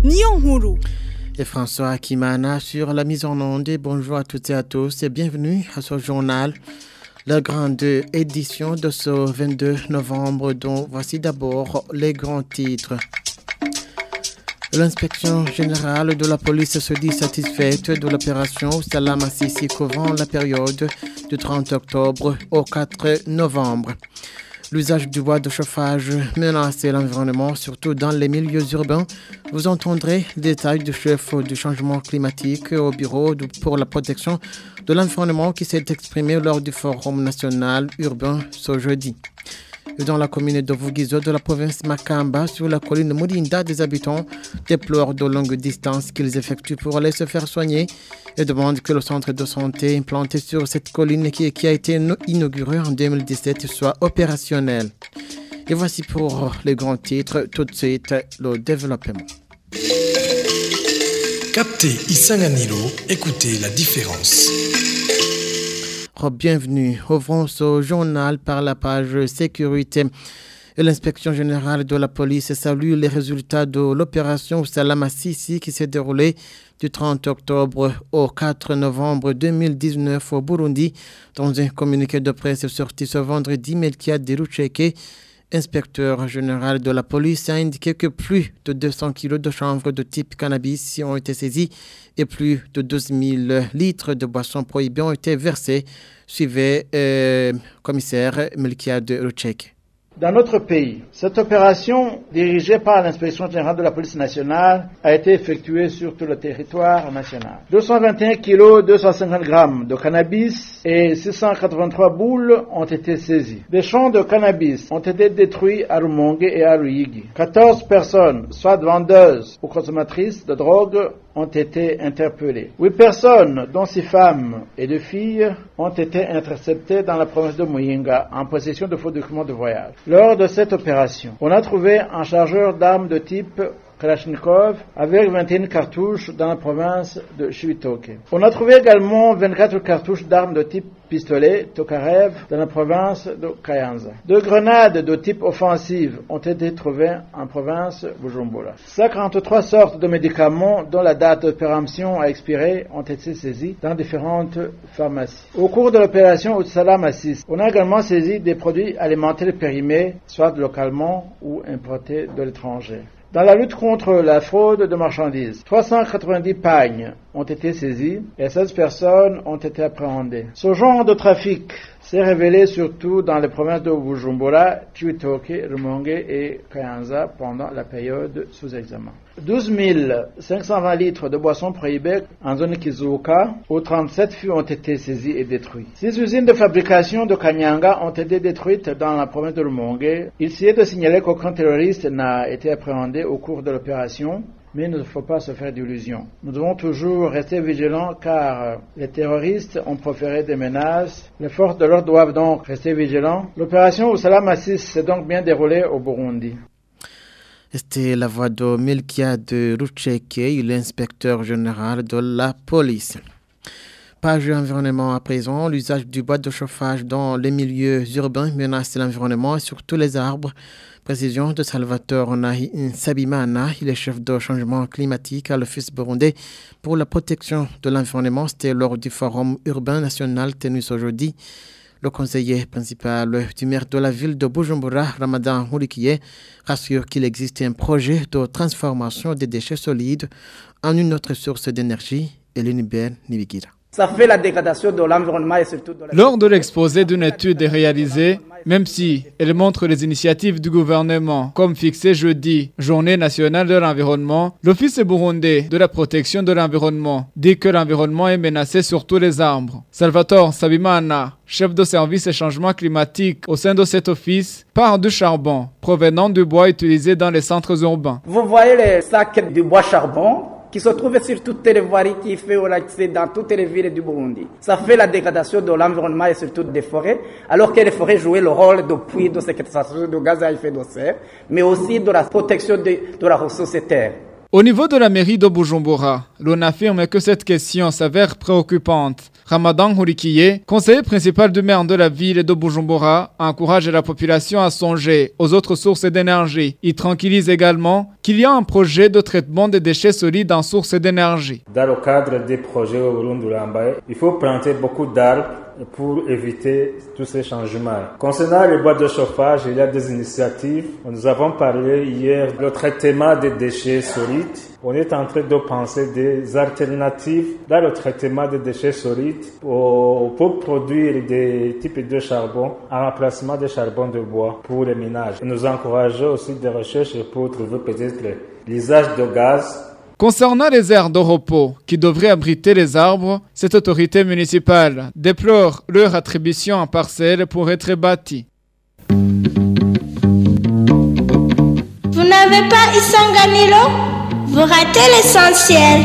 Nyonghuru. Et François Akimana sur la mise en onde. Bonjour à toutes et à tous et bienvenue à ce journal, la grande édition de ce 22 novembre dont voici d'abord les grands titres. L'inspection générale de la police se dit satisfaite de l'opération Salam Assisi couvrant la période du 30 octobre au 4 novembre. L'usage du bois de chauffage menace l'environnement, surtout dans les milieux urbains. Vous entendrez les détails du chef du changement climatique au bureau pour la protection de l'environnement qui s'est exprimé lors du Forum national urbain ce jeudi. Dans la commune de Vugizo de la province Makamba, sur la colline Mourinda, des habitants déplorent de longues distances qu'ils effectuent pour aller se faire soigner et demandent que le centre de santé implanté sur cette colline qui a été inauguré en 2017 soit opérationnel. Et voici pour les grands titres, tout de suite le développement. Captez Isanganilo, écoutez la différence. Bienvenue. Ouvrons ce journal par la page sécurité. Et l'inspection générale de la police salue les résultats de l'opération Salam Assisi qui s'est déroulée du 30 octobre au 4 novembre 2019 au Burundi. Dans un communiqué de presse sorti ce vendredi, Melkia Derucheke, inspecteur général de la police, a indiqué que plus de 200 kilos de chanvre de type cannabis ont été saisis et plus de 12 000 litres de boissons prohibées ont été versés. Suivez commissaire Melkia Derucheke. Dans notre pays, cette opération, dirigée par l'inspection générale de la police nationale, a été effectuée sur tout le territoire national. 221 kg 250 grammes de cannabis et 683 boules ont été saisies. Des champs de cannabis ont été détruits à Rumonge et à Ruyigi. 14 personnes, soit vendeuses ou consommatrices de drogue, ont été interpellées. 8 personnes, dont 6 femmes et 2 filles, ont été interceptées dans la province de Muyinga en possession de faux documents de voyage. Lors de cette opération, on a trouvé un chargeur d'armes de type Kalachnikov avec 21 cartouches dans la province de Chibitoke. On a trouvé également 24 cartouches d'armes de type pistolet Tokarev dans la province de Kayanza. 2 grenades de type offensive ont été trouvées en province Bujumbura. 53 sortes de médicaments dont la date de péremption a expiré ont été saisies dans différentes pharmacies. Au cours de l'opération Salam Assisi, on a également saisi des produits alimentaires périmés, soit localement ou importés de l'étranger. Dans la lutte contre la fraude de marchandises, 390 pagnes ont été saisies et 16 personnes ont été appréhendées. Ce genre de trafic s'est révélé surtout dans les provinces de Bujumbura, Chibitoke, Rumonge et Kayanza pendant la période sous examen. 12 520 litres de boissons prohibées en zone Kizuka, où 37 fûts ont été saisis et détruits. 6 usines de fabrication de Kanyanga ont été détruites dans la province de Rumonge. Il s'y est de signaler qu'aucun terroriste n'a été appréhendé au cours de l'opération. Mais il ne faut pas se faire d'illusions. Nous devons toujours rester vigilants car les terroristes ont proféré des menaces. Les forces de l'ordre doivent donc rester vigilants. L'opération Salam Assisi s'est donc bien déroulée au Burundi. C'était la voix de Melkia Derucheke, l'inspecteur général de la police. Page environnement à présent, l'usage du bois de chauffage dans les milieux urbains menace l'environnement et surtout les arbres. Précision de Salvatore Sabimana, il est chef de changement climatique à l'Office burundais pour la protection de l'environnement. C'était lors du Forum urbain national tenu ce jeudi. Le conseiller principal du maire de la ville de Bujumbura, Ramadan Houlikiye, rassure qu'il existe un projet de transformation des déchets solides en une autre source d'énergie, et l'Unibert Nibigira. Ça fait la dégradation de l'environnement et surtout de la... Lors de l'exposé d'une étude réalisée, même si elle montre les initiatives du gouvernement, comme fixé jeudi, Journée nationale de l'environnement, l'Office burundais de la protection de l'environnement dit que l'environnement est menacé sur tous les arbres. Salvatore Sabimana, chef de service et changement climatique au sein de cet office, parle du charbon provenant du bois utilisé dans les centres urbains. Vous voyez les sacs du bois charbon qui se trouvent sur toutes les voiries qui font l'accès dans toutes les villes du Burundi. Ça fait la dégradation de l'environnement et surtout des forêts, alors que les forêts jouaient le rôle de puits de séquestration de gaz à effet de serre, mais aussi de la protection de la ressource terre. Au niveau de la mairie de Bujumbura, l'on affirme que cette question s'avère préoccupante Ramadan Hourikiye, conseiller principal du maire de la ville de Bujumbura, encourage la population à songer aux autres sources d'énergie. Il tranquillise également qu'il y a un projet de traitement des déchets solides en source d'énergie. Dans le cadre des projets au Burundi, il faut planter beaucoup d'arbres pour éviter tous ces changements. Concernant les boîtes de chauffage, il y a des initiatives. Nous avons parlé hier du traitement des déchets solides. On est en train de penser des alternatives dans le traitement des déchets solides pour produire des types de charbon en remplacement des charbons de bois pour les ménages. Nous encourageons aussi des recherches pour trouver peut-être l'usage de gaz. Concernant les aires de repos qui devraient abriter les arbres, cette autorité municipale déplore leur attribution en parcelles pour être bâties. Vous n'avez pas Isanganilo? Vous ratez l'essentiel.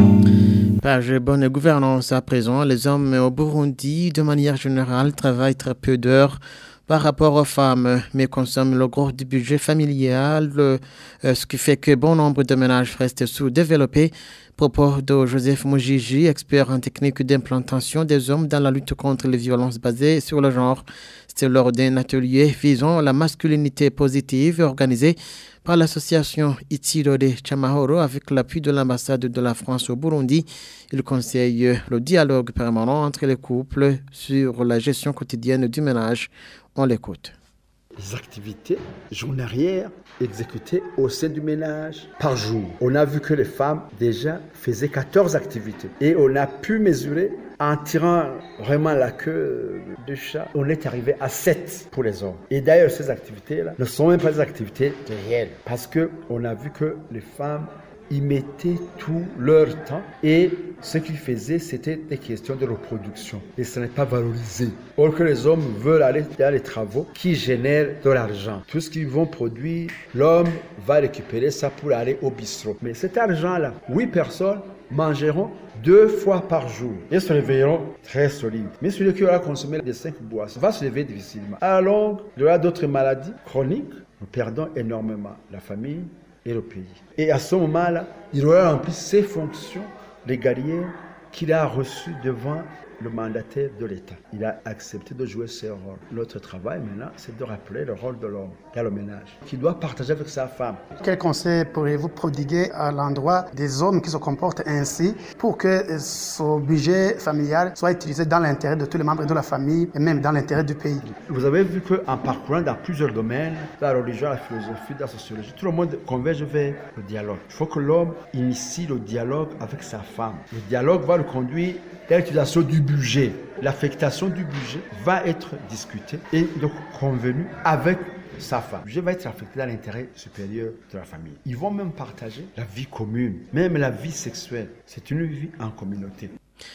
Page bonne gouvernance à présent, les hommes au Burundi, de manière générale, travaillent très peu d'heures par rapport aux femmes, mais consomment le gros du budget familial, ce qui fait que bon nombre de ménages restent sous-développés. Propos de Joseph Mujiji, expert en technique d'implantation des hommes dans la lutte contre les violences basées sur le genre. C'était lors d'un atelier visant la masculinité positive organisé par l'association Itiro de Chamahoro avec l'appui de l'ambassade de la France au Burundi. Il conseille le dialogue permanent entre les couples sur la gestion quotidienne du ménage. On l'écoute. Les activités journalières exécutées au sein du ménage par jour. On a vu que les femmes déjà faisaient 14 activités et on a pu mesurer en tirant vraiment la queue du chat, on est arrivé à 7 pour les hommes. Et d'ailleurs, ces activités-là ne sont même pas des activités réelles parce qu'on a vu que les femmes y mettaient tout leur temps et ce qu'ils faisaient, c'était des questions de reproduction et ce n'est pas valorisé. Or que les hommes veulent aller dans les travaux qui génèrent de l'argent. Tout ce qu'ils vont produire, l'homme va récupérer ça pour aller au bistrot. Mais cet argent-là, 8 personnes mangeront 2 fois par jour et se réveilleront très solides. Mais celui qui aura consommé les 5 boissons va se lever difficilement. À la longue, il y aura d'autres maladies chroniques. Nous perdons énormément la famille et le pays. Et à ce moment-là, il aura rempli ses fonctions régaliennes qu'il a reçues devant le mandataire de l'État. Il a accepté de jouer ses rôles. Notre travail maintenant, c'est de rappeler le rôle de l'homme dans le ménage, qu'il doit partager avec sa femme. Quel conseil pourriez-vous prodiguer à l'endroit des hommes qui se comportent ainsi pour que ce budget familial soit utilisé dans l'intérêt de tous les membres de la famille et même dans l'intérêt du pays? Vous avez vu qu'en parcourant dans plusieurs domaines, la religion, la philosophie, la sociologie, tout le monde converge vers le dialogue. Il faut que l'homme initie le dialogue avec sa femme. Le dialogue va le conduire à l'utilisation du budget. L'affectation du budget va être discutée et donc convenue avec sa femme. Le budget va être affecté dans l'intérêt supérieur de la famille. Ils vont même partager la vie commune, même la vie sexuelle. C'est une vie en communauté.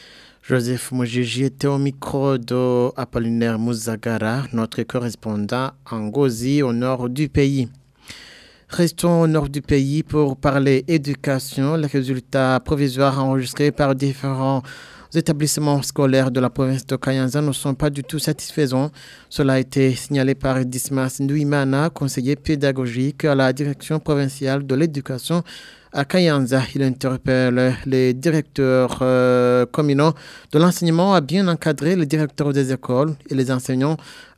Joseph Mujiji était au micro de Apollinaire Muzagara, notre correspondant en Ngozi, au nord du pays. Restons au nord du pays pour parler éducation. Les résultats provisoires enregistrés par différents établissements scolaires de la province de Kayanza ne sont pas du tout satisfaisants. Cela a été signalé par Dismas Ndouimana, conseiller pédagogique à la direction provinciale de l'éducation à Kayanza. Il interpelle les directeurs communaux de l'enseignement à bien encadrer les directeurs des écoles et les enseignants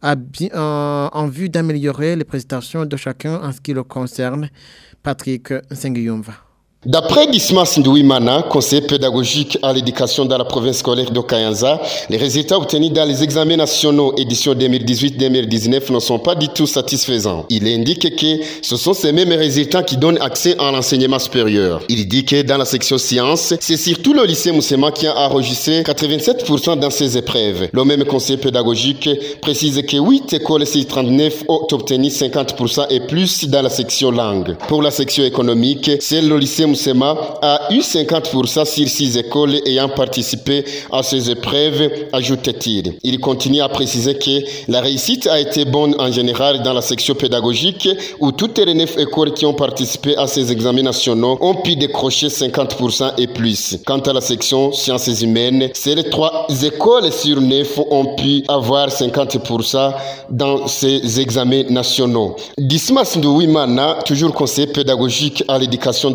en vue d'améliorer les prestations de chacun en ce qui le concerne. Patrick Sengiyumva. D'après Dismas Ndouimana, conseiller pédagogique à l'éducation dans la province scolaire de Kayanza, les résultats obtenus dans les examens nationaux édition 2018-2019 ne sont pas du tout satisfaisants. Il indique que ce sont ces mêmes résultats qui donnent accès à l'enseignement supérieur. Il dit que dans la section sciences, c'est surtout le lycée Moussema qui a enregistré 87% dans ces épreuves. Le même conseiller pédagogique précise que 8 écoles sur 39 ont obtenu 50% et plus dans la section langue. Pour la section économique, c'est le lycée Moussema a eu 50% sur 6 écoles ayant participé à ces épreuves, ajoute-t-il. Il continue à préciser que la réussite a été bonne en général dans la section pédagogique où toutes les 9 écoles qui ont participé à ces examens nationaux ont pu décrocher 50% et plus. Quant à la section sciences humaines, c'est les 3 écoles sur 9 ont pu avoir 50% dans ces examens nationaux. Dismas Ndouimana, toujours conseiller pédagogique à l'éducation dans la province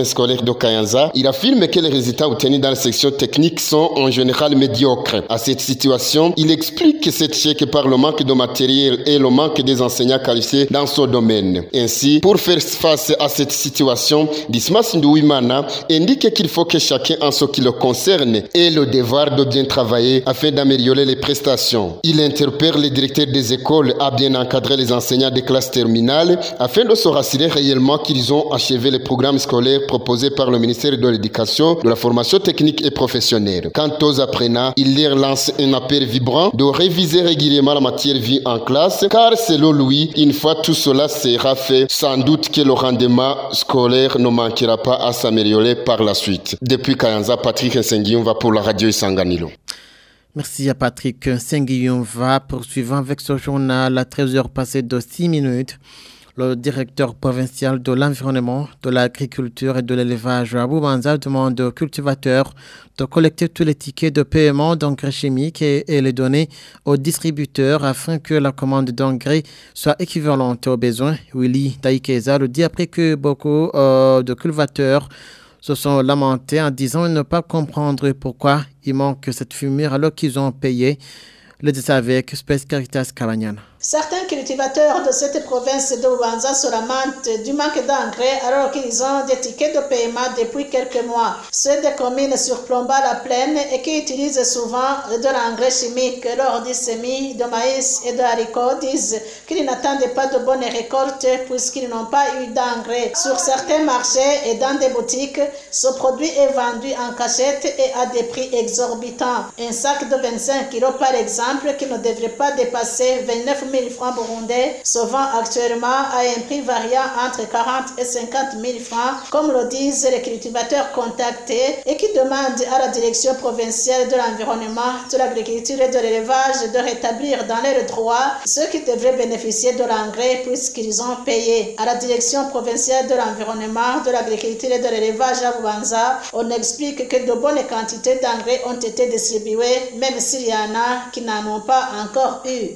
province scolaire de Kayanza, il affirme que les résultats obtenus dans la section technique sont en général médiocres. À cette situation, il explique que cet échec par le manque de matériel et le manque des enseignants qualifiés dans ce domaine. Ainsi, pour faire face à cette situation, Dismas Ndouimana indique qu'il faut que chacun en ce qui le concerne ait le devoir de bien travailler afin d'améliorer les prestations. Il interpelle les directeurs des écoles à bien encadrer les enseignants des classes terminales afin de se rassurer réellement qu'ils ont achevé les programmes scolaires proposés par le ministère de l'Éducation, de la formation technique et professionnelle. Quant aux apprenants, il leur lance un appel vibrant de réviser régulièrement la matière vue en classe, car selon lui, une fois tout cela sera fait, sans doute que le rendement scolaire ne manquera pas à s'améliorer par la suite. Depuis Kayanza, Patrick Nsenguion va pour la radio Isanganilo. Merci à Patrick Nsenguion va poursuivant avec ce journal à 13h passées de 6 minutes. Le directeur provincial de l'environnement, de l'agriculture et de l'élevage à Boubanza demande aux cultivateurs de collecter tous les tickets de paiement d'engrais chimiques et les donner aux distributeurs afin que la commande d'engrais soit équivalente aux besoins. Willy Taïkeza le dit après que beaucoup de cultivateurs se sont lamentés en disant ne pas comprendre pourquoi il manque cette fumure alors qu'ils ont payé. Le détail avec Space Caritas Kabanyana. Certains cultivateurs de cette province de Boubanza se lamentent du manque d'engrais alors qu'ils ont des tickets de paiement depuis quelques mois. Ceux des communes sur Plomba-la Plaine et qui utilisent souvent de l'engrais chimique lors du semis de maïs et de haricots disent qu'ils n'attendent pas de bonnes récoltes puisqu'ils n'ont pas eu d'engrais. Sur certains marchés et dans des boutiques, ce produit est vendu en cachette et à des prix exorbitants. Un sac de 25 kg par exemple qui ne devrait pas dépasser 29 000 francs burundais se vend actuellement à un prix variant entre 40 et 50 000 francs, comme le disent les cultivateurs contactés et qui demandent à la direction provinciale de l'environnement, de l'agriculture et de l'élevage de rétablir dans leurs droits ceux qui devraient bénéficier de l'engrais puisqu'ils ont payé. À la direction provinciale de l'environnement, de l'agriculture et de l'élevage à Boubanza, on explique que de bonnes quantités d'engrais ont été distribuées, même s'il y en a qui n'en ont pas encore eu.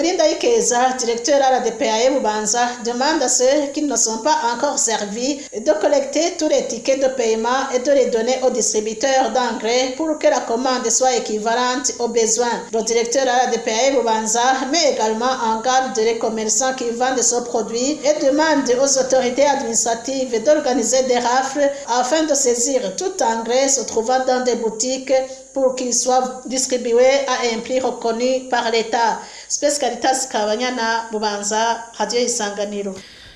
Directeur à la DPAE Boubanza, demande à ceux qui ne sont pas encore servis de collecter tous les tickets de paiement et de les donner aux distributeurs d'engrais pour que la commande soit équivalente aux besoins. Le directeur à la DPAE Boubanza met également en garde les commerçants qui vendent ce produit et demande aux autorités administratives d'organiser des rafles afin de saisir tout engrais se trouvant dans des boutiques pour qu'il soit distribué à un prix reconnu par l'État. Space Caritas Kabanyana, Boubanza, Radio Isanganiro.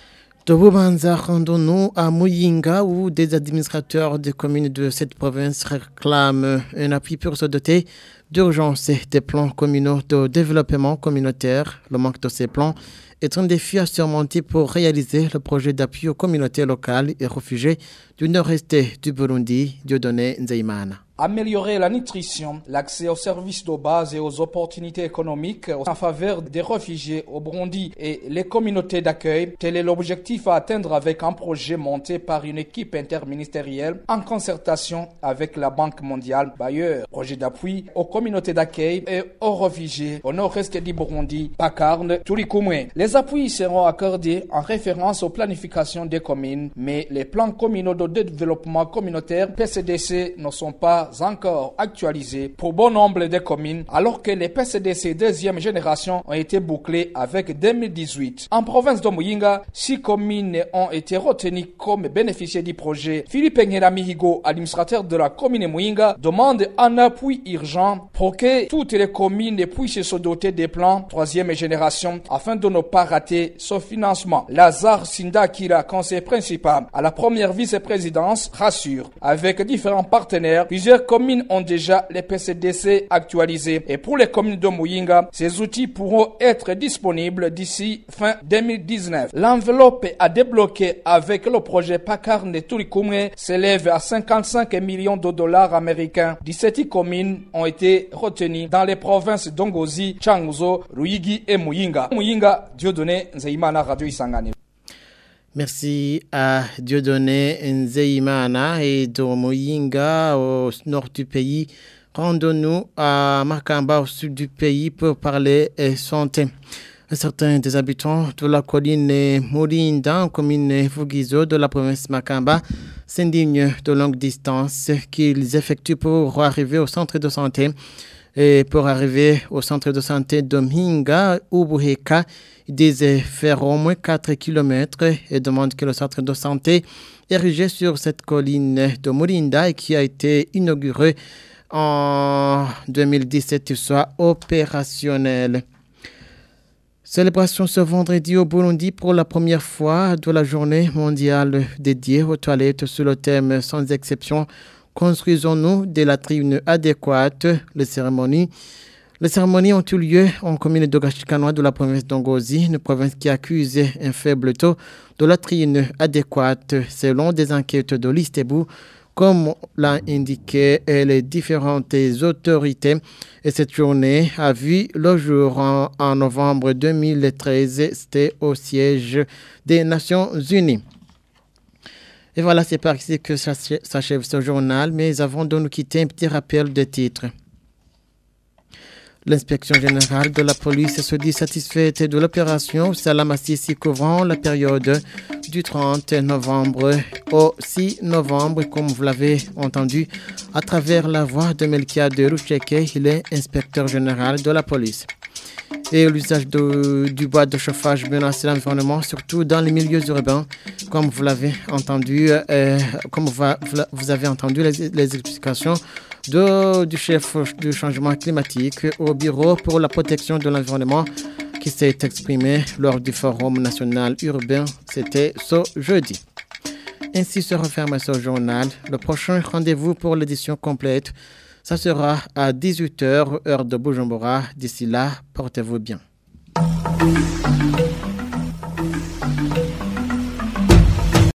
De Boubanza, rendons-nous à Muyinga où des administrateurs des communes de cette province réclament un appui pour se doter d'urgence des plans communaux de développement communautaire. Le manque de ces plans est un défi à surmonter pour réaliser le projet d'appui aux communautés locales et réfugiés du nord-est du Burundi, Dieudonné Nzeimana. Améliorer la nutrition, l'accès aux services de base et aux opportunités économiques en faveur des réfugiés au Burundi et les communautés d'accueil, tel est l'objectif à atteindre avec un projet monté par une équipe interministérielle en concertation avec la Banque mondiale bailleur. Projet d'appui aux communautés d'accueil et aux réfugiés au nord-est du Burundi, Pakarne, Turikumwe. Les appuis seront accordés en référence aux planifications des communes, mais les plans communaux de développement communautaire PCDC ne sont pas encore actualisés pour bon nombre de communes, alors que les PCDC deuxième génération ont été bouclés avec 2018. En province de Muyinga, 6 communes ont été retenues comme bénéficiaires du projet. Philippe Ngeramihigo, administrateur de la commune Muyinga, demande un appui urgent pour que toutes les communes puissent se doter des plans troisième génération afin de ne pas rater ce financement. Lazare Sindakira, conseiller principal à la première vice-présidence, rassure. Avec différents partenaires, plusieurs communes ont déjà les PCDC actualisés et pour les communes de Muyinga, ces outils pourront être disponibles d'ici fin 2019. L'enveloppe à débloquer avec le projet Pakarne Turikumwe s'élève à 55 millions de dollars américains. 17 communes ont été retenues dans les provinces d'Ongozi, Changuzo, Ruyigi et Muyinga. Muyinga, Dieudonné Nzeimana, Radio Isangani. Merci à Dieudonné Nzeimana et de Muyinga au nord du pays. Rendons-nous à Makamba au sud du pays pour parler santé. Certains des habitants de la colline Morinda, en commune Vugizo de la province Makamba, s'indignent de longue distance qu'ils effectuent pour arriver au centre de santé. Et pour arriver au centre de santé Dominga ou Buheka, ils disent faire au moins 4 km et demandent que le centre de santé érigé sur cette colline de Morinda et qui a été inauguré en 2017 soit opérationnel. Célébration ce vendredi au Burundi pour la première fois de la journée mondiale dédiée aux toilettes sous le thème sans exception. Construisons-nous des latrines adéquates. Les cérémonies ont eu lieu en commune de Gashikanoa de la province d'Ongozi, une province qui accuse un faible taux de latrines adéquates selon des enquêtes de l'Istebu, comme l'a indiqué les différentes autorités. Et cette journée a vu le jour en novembre 2013, c'était au siège des Nations Unies. Et voilà, c'est par ici que s'achève ce journal, mais avant de nous quitter, un petit rappel de titres. L'inspection générale de la police se dit satisfaite de l'opération Salam Assisi couvrant la période du 30 novembre au 6 novembre, comme vous l'avez entendu à travers la voix de Melkia de Roucheke, il est inspecteur général de la police. Et l'usage du bois de chauffage menace l'environnement, surtout dans les milieux urbains, comme vous l'avez entendu, vous avez entendu les explications du chef du changement climatique au Bureau pour la protection de l'environnement qui s'est exprimé lors du Forum national urbain, c'était ce jeudi. Ainsi se referme ce journal. Le prochain rendez-vous pour l'édition complète, ça sera à 18h, heure de Bujumbura. D'ici là, portez-vous bien.